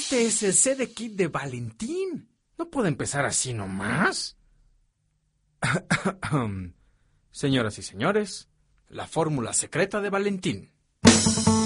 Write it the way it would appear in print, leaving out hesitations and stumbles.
Este es el CD Kit de Valentín. No puede empezar así nomás. Señoras y señores, la fórmula secreta de Valentín.